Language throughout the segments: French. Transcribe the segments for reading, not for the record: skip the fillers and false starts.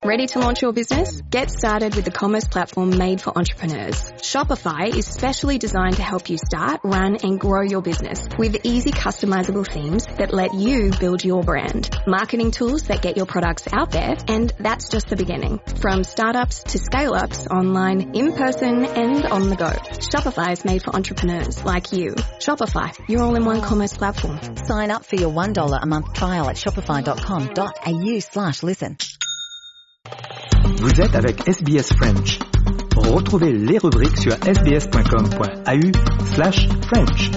Ready to launch your business? Get started with the commerce platform made for entrepreneurs. Shopify is specially designed to help you start, run, and grow your business with easy customizable themes that let you build your brand, marketing tools that get your products out there, and that's just the beginning. From startups to scale-ups, online, in person, and on the go. Shopify is made for entrepreneurs like you. Shopify, your all-in-one commerce platform. Sign up for your $1 a month trial at shopify.com.au/listen. Vous êtes avec SBS French. Retrouvez les rubriques sur sbs.com.au/French.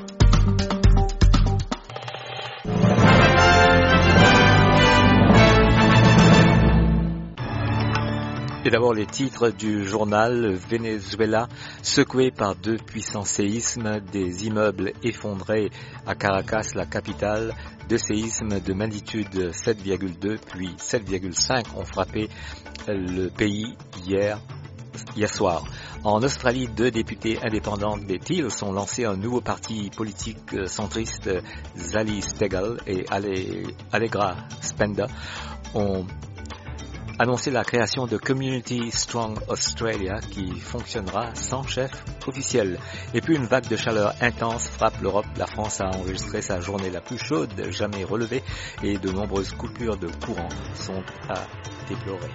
Et d'abord les titres du journal. Venezuela, secoué par 2 puissants séismes, des immeubles effondrés à Caracas, la capitale. 2 séismes de magnitude 7,2 puis 7,5 ont frappé le pays hier soir. En Australie, 2 députés indépendants des Teals ont lancé un nouveau parti politique centriste. Zali Steggall et Allegra Spender ont annoncé la création de Community Strong Australia qui fonctionnera sans chef officiel. Et puis une vague de chaleur intense frappe l'Europe. La France a enregistré sa journée la plus chaude jamais relevée et de nombreuses coupures de courant sont à déplorer.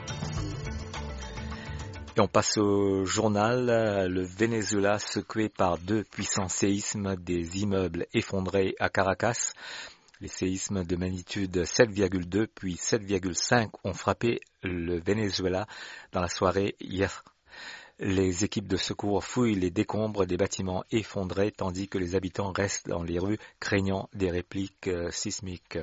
Et on passe au journal. Le Venezuela secoué par 2 puissants séismes, des immeubles effondrés à Caracas. Les séismes de magnitude 7,2 puis 7,5 ont frappé le Venezuela dans la soirée hier. Les équipes de secours fouillent les décombres des bâtiments effondrés tandis que les habitants restent dans les rues craignant des répliques sismiques.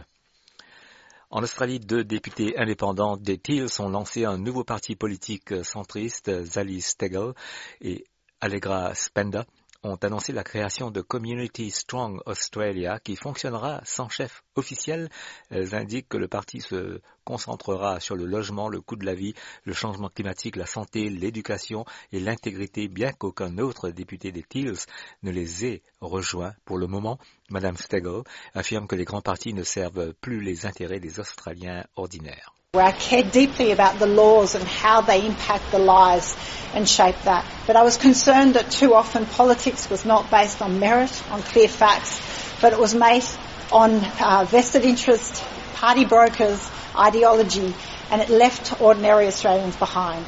En Australie, 2 députés indépendants des Teals ont lancé un nouveau parti politique centriste. Zali Steggall et Allegra Spender ont annoncé la création de Community Strong Australia qui fonctionnera sans chef officiel. Elles indiquent que le parti se concentrera sur le logement, le coût de la vie, le changement climatique, la santé, l'éducation et l'intégrité, bien qu'aucun autre député des Teals ne les ait rejoints. Pour le moment, Madame Steggall affirme que les grands partis ne servent plus les intérêts des Australiens ordinaires. I care deeply about the laws and how they impact the lives and shape that. But I was concerned that too often politics was not based on merit, on clear facts, but it was based on vested interest, party brokers, ideology, and it left ordinary Australians behind.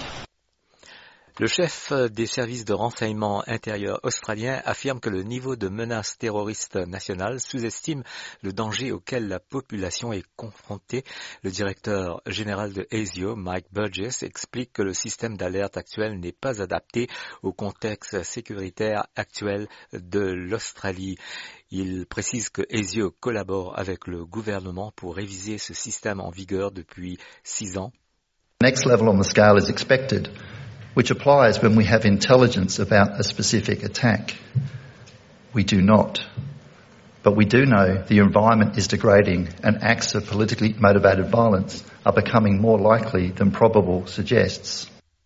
Le chef des services de renseignement intérieur australien affirme que le niveau de menace terroriste nationale sous-estime le danger auquel la population est confrontée. Le directeur général de ASIO, Mike Burgess, explique que le système d'alerte actuel n'est pas adapté au contexte sécuritaire actuel de l'Australie. Il précise que ASIO collabore avec le gouvernement pour réviser ce système en vigueur depuis 6 ans. Next level on the scale is expected, which applies when we have intelligence about a specific attack. We do not. But we do know the environment is degrading and acts of politically motivated violence are becoming more likely than probable suggests.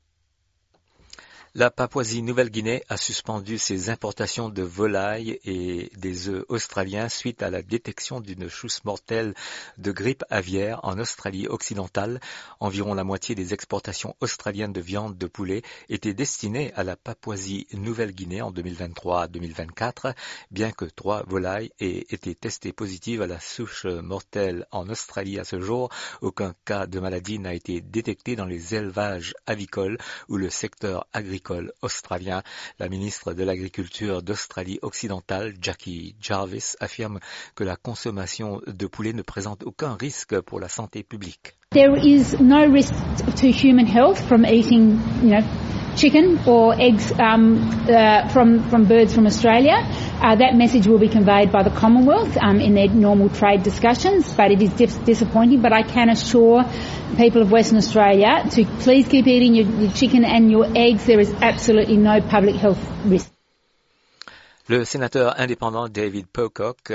La Papouasie-Nouvelle-Guinée a suspendu ses importations de volailles et des œufs australiens suite à la détection d'une chousse mortelle de grippe aviaire en Australie occidentale. Environ la moitié des exportations australiennes de viande de poulet étaient destinées à la Papouasie-Nouvelle-Guinée en 2023-2024, bien que 3 volailles aient été testées positives à la souche mortelle en Australie à ce jour. Aucun cas de maladie n'a été détecté dans les élevages avicoles ou le secteur agricole australien. La ministre de l'Agriculture d'Australie occidentale, Jackie Jarvis, affirme que la consommation de poulet ne présente aucun risque pour la santé publique. There is no risk to human health from eating, chicken or eggs from birds from Australia. That message will be conveyed by the Commonwealth in their normal trade discussions, but it is disappointing. But I can assure people of Western Australia to please keep eating your chicken and your eggs. There is absolutely no public health risk. Le sénateur indépendant David Pocock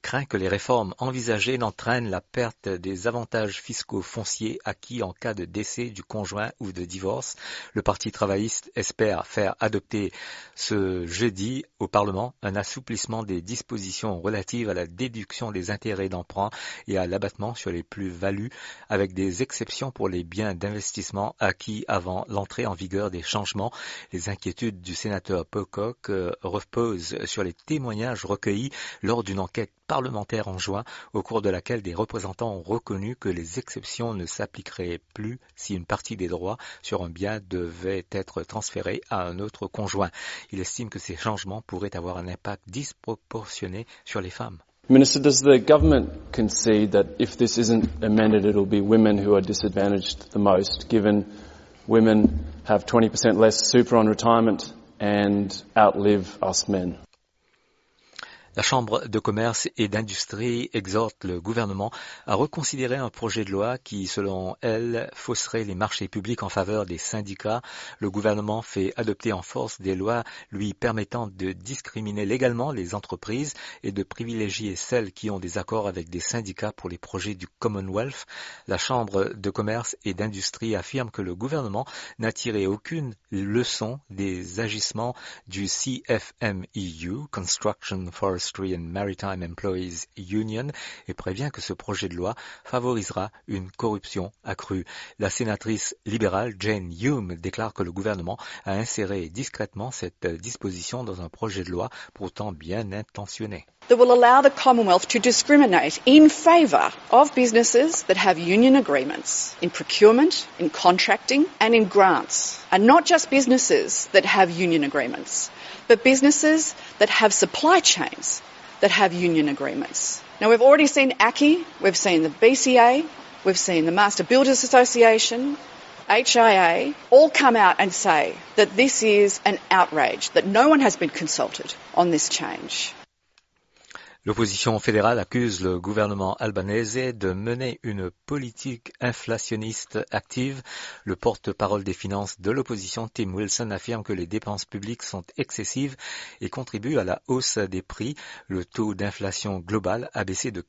craint que les réformes envisagées n'entraînent la perte des avantages fiscaux fonciers acquis en cas de décès du conjoint ou de divorce. Le Parti travailliste espère faire adopter ce jeudi au Parlement un assouplissement des dispositions relatives à la déduction des intérêts d'emprunt et à l'abattement sur les plus-values, avec des exceptions pour les biens d'investissement acquis avant l'entrée en vigueur des changements. Les inquiétudes du sénateur Pocock reposent sur les témoignages recueillis lors d'une enquête parlementaire en juin, au cours de laquelle des représentants ont reconnu que les exceptions ne s'appliqueraient plus si une partie des droits sur un bien devait être transférée à un autre conjoint. Il estime que ces changements pourraient avoir un impact disproportionné sur les femmes. Minister, does the government concede that if this isn't amended, it will be women who are disadvantaged the most, given women have 20% less super on retirement and outlive us men? La Chambre de commerce et d'industrie exhorte le gouvernement à reconsidérer un projet de loi qui, selon elle, fausserait les marchés publics en faveur des syndicats. Le gouvernement fait adopter en force des lois lui permettant de discriminer légalement les entreprises et de privilégier celles qui ont des accords avec des syndicats pour les projets du Commonwealth. La Chambre de commerce et d'industrie affirme que le gouvernement n'a tiré aucune leçon des agissements du CFMEU, Construction, Forestry and Maritime Employees Union, et prévient que ce projet de loi favorisera une corruption accrue. La sénatrice libérale Jane Hume déclare que le gouvernement a inséré discrètement cette disposition dans un projet de loi pourtant bien intentionné. That will allow the Commonwealth to discriminate in favour of businesses that have union agreements in procurement, in contracting and in grants. And not just businesses that have union agreements, but businesses that have supply chains that have union agreements. Now we've already seen ACCI, we've seen the BCA, we've seen the Master Builders Association, HIA, all come out and say that this is an outrage, that no one has been consulted on this change. L'opposition fédérale accuse le gouvernement albanais de mener une politique inflationniste active. Le porte-parole des finances de l'opposition, Tim Wilson, affirme que les dépenses publiques sont excessives et contribuent à la hausse des prix. Le taux d'inflation global a baissé de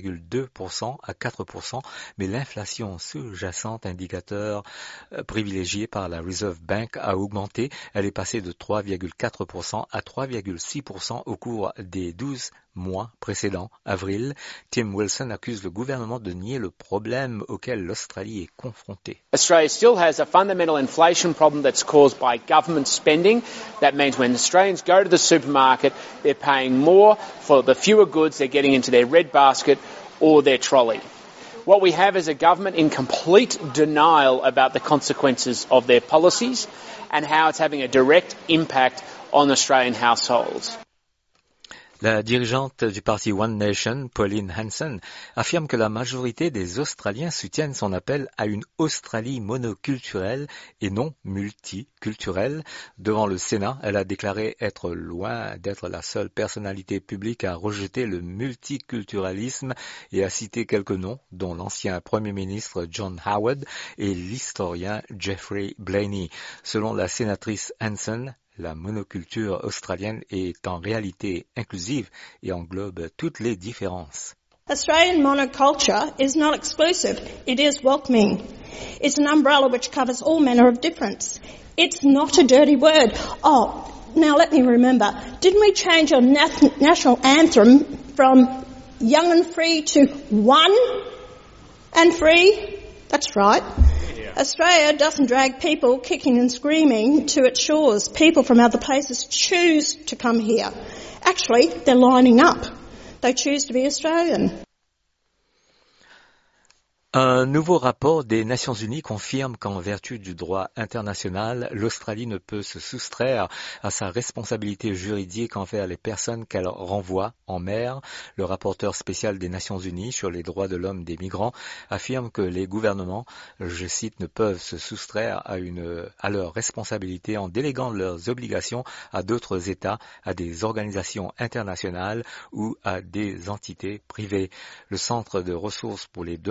4,2% à 4%, mais l'inflation sous-jacente, indicateur privilégié par la Reserve Bank, a augmenté. Elle est passée de 3,4% à 3,6% au cours des 12 mois précédents. Avril, Tim Wilson accuse le gouvernement de nier le problème auquel l'Australie est confrontée. Australia still has a fundamental inflation problem that's caused by government spending. That means when Australians go to the supermarket, they're paying more for the fewer goods they're getting into their red basket or their trolley. What we have is a government in complete denial about the consequences of their policies and how it's having a direct impact on Australian households. La dirigeante du parti One Nation, Pauline Hanson, affirme que la majorité des Australiens soutiennent son appel à une Australie monoculturelle et non multiculturelle. Devant le Sénat, elle a déclaré être loin d'être la seule personnalité publique à rejeter le multiculturalisme et a cité quelques noms, dont l'ancien Premier ministre John Howard et l'historien Geoffrey Blaney. Selon la sénatrice Hanson, la monoculture australienne est en réalité inclusive et englobe toutes les différences. Australian monoculture is not exclusive. It is welcoming. It's an umbrella which covers all manner of difference. It's not a dirty word. Oh, now let me remember. Didn't we change our national anthem from young and free to one and free? That's right. Australia doesn't drag people kicking and screaming to its shores. People from other places choose to come here. Actually, they're lining up. They choose to be Australian. Un nouveau rapport des Nations Unies confirme qu'en vertu du droit international, l'Australie ne peut se soustraire à sa responsabilité juridique envers les personnes qu'elle renvoie en mer. Le rapporteur spécial des Nations Unies sur les droits de l'homme des migrants affirme que les gouvernements, je cite, ne peuvent se soustraire à leur responsabilité en déléguant leurs obligations à d'autres États, à des organisations internationales ou à des entités privées. Le Centre de ressources pour les demandeurs d'asile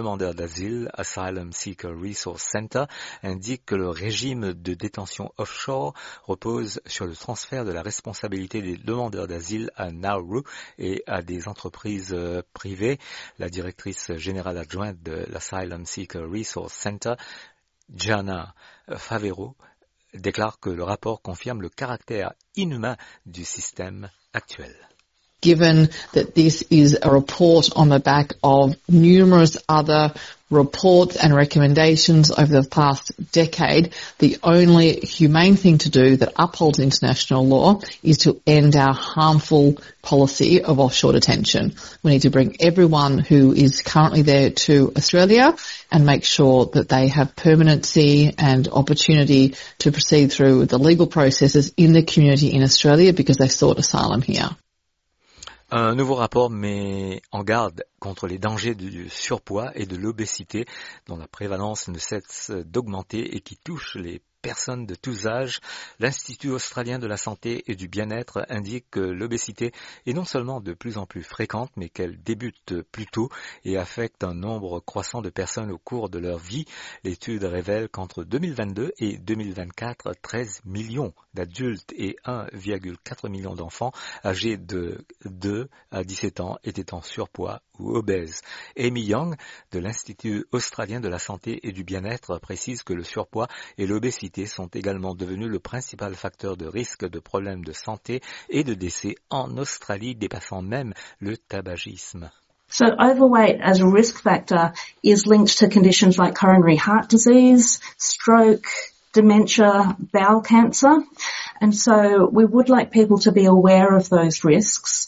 d'asile, Asylum Seeker Resource Center, indique que le régime de détention offshore repose sur le transfert de la responsabilité des demandeurs d'asile à Nauru et à des entreprises privées. La directrice générale adjointe de l'Asylum Seeker Resource Center, Gianna Favero, déclare que le rapport confirme le caractère inhumain du système actuel. Given that this is a report on the back of numerous other reports and recommendations over the past decade, the only humane thing to do that upholds international law is to end our harmful policy of offshore detention. We need to bring everyone who is currently there to Australia and make sure that they have permanency and opportunity to proceed through the legal processes in the community in Australia because they sought asylum here. Un nouveau rapport met en garde contre les dangers du surpoids et de l'obésité dont la prévalence ne cesse d'augmenter et qui touche les personnes de tous âges. L'Institut australien de la santé et du bien-être indique que l'obésité est non seulement de plus en plus fréquente, mais qu'elle débute plus tôt et affecte un nombre croissant de personnes au cours de leur vie. L'étude révèle qu'entre 2022 et 2024, 13 millions d'adultes et 1,4 million d'enfants âgés de 2 à 17 ans étaient en surpoids ou obèses. Amy Young de l'Institut australien de la santé et du bien-être précise que le surpoids et l'obésité sont également devenus le principal facteur de risque de problèmes de santé et de décès en Australie, dépassant même le tabagisme. So overweight as a risk factor is linked to conditions like coronary heart disease, stroke, dementia, bowel cancer. And so we would like people to be aware of those risks.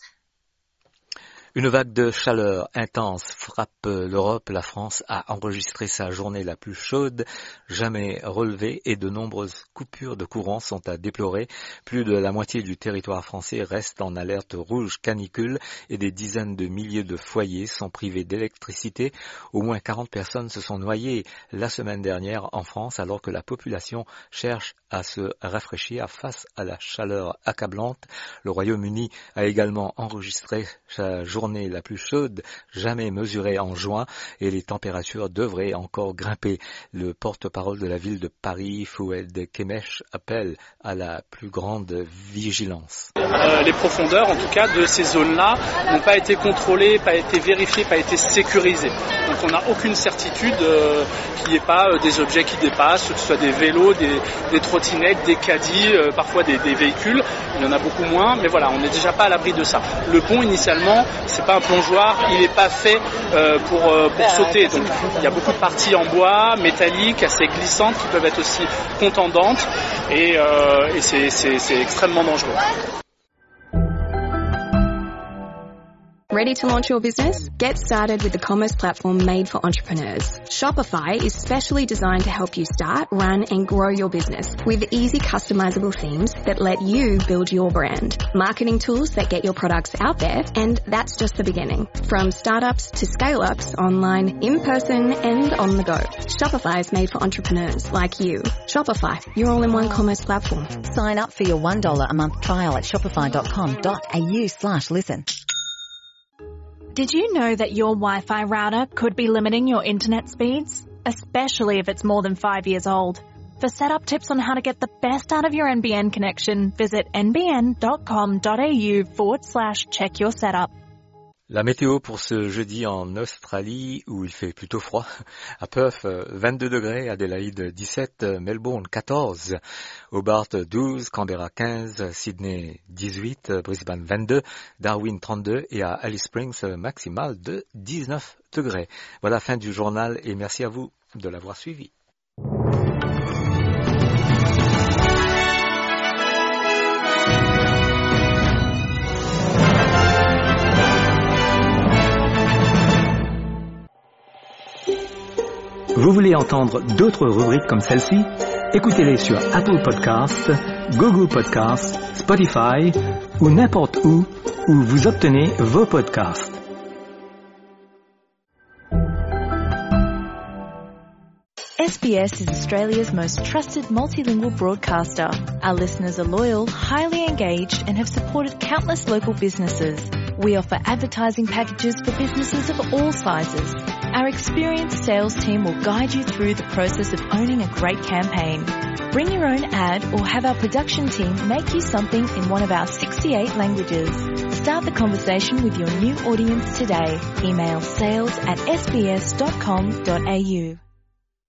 Une vague de chaleur intense frappe l'Europe. La France a enregistré sa journée la plus chaude jamais relevée et de nombreuses coupures de courant sont à déplorer. Plus de la moitié du territoire français reste en alerte rouge canicule et des dizaines de milliers de foyers sont privés d'électricité. Au moins 40 personnes se sont noyées la semaine dernière en France alors que la population cherche à se rafraîchir face à la chaleur accablante. Le Royaume-Uni a également enregistré sa journée la plus chaude jamais mesurée en juin et les températures devraient encore grimper. Le porte-parole de la ville de Paris, Fouad Kemesh, appelle à la plus grande vigilance. Les profondeurs, en tout cas, de ces zones-là n'ont pas été contrôlées, pas été vérifiées, pas été sécurisées. Donc on n'a aucune certitude qu'il n'y ait pas des objets qui dépassent, que ce soit des vélos, des trottinettes, des caddies, parfois des véhicules. Il y en a beaucoup moins, mais voilà, on n'est déjà pas à l'abri de ça. Le pont, initialement, c'est pas un plongeoir, il n'est pas fait pour sauter. Donc il y a beaucoup de parties en bois, métalliques, assez glissantes, qui peuvent être aussi contendantes, et c'est extrêmement dangereux. Ready to launch your business? Get started with the commerce platform made for entrepreneurs. Shopify is specially designed to help you start, run, and grow your business with easy customizable themes that let you build your brand. Marketing tools that get your products out there, and that's just the beginning. From startups to scale-ups, online, in person, and on the go. Shopify is made for entrepreneurs like you. Shopify, your all-in-one commerce platform. Sign up for your $1 a month trial at shopify.com.au/listen. Did you know that your Wi-Fi router could be limiting your internet speeds? Especially if it's more than 5 years old. For setup tips on how to get the best out of your NBN connection, visit nbn.com.au/check your setup. La météo pour ce jeudi en Australie où il fait plutôt froid. À Perth, 22 degrés, Adélaïde 17, Melbourne 14, Hobart 12, Canberra 15, Sydney 18, Brisbane 22, Darwin 32 et à Alice Springs, maximal de 19 degrés. Voilà, fin du journal et merci à vous de l'avoir suivi. Vous voulez entendre d'autres rubriques comme celle-ci? Écoutez-les sur Apple Podcasts, Google Podcasts, Spotify ou n'importe où vous obtenez vos podcasts. SBS is Australia's most trusted multilingual broadcaster. Our listeners are loyal, highly engaged, and have supported countless local businesses. We offer advertising packages for businesses of all sizes. Our experienced sales team will guide you through the process of owning a great campaign. Bring your own ad or have our production team make you something in one of our 68 languages. Start the conversation with your new audience today. Email sales@sbs.com.au.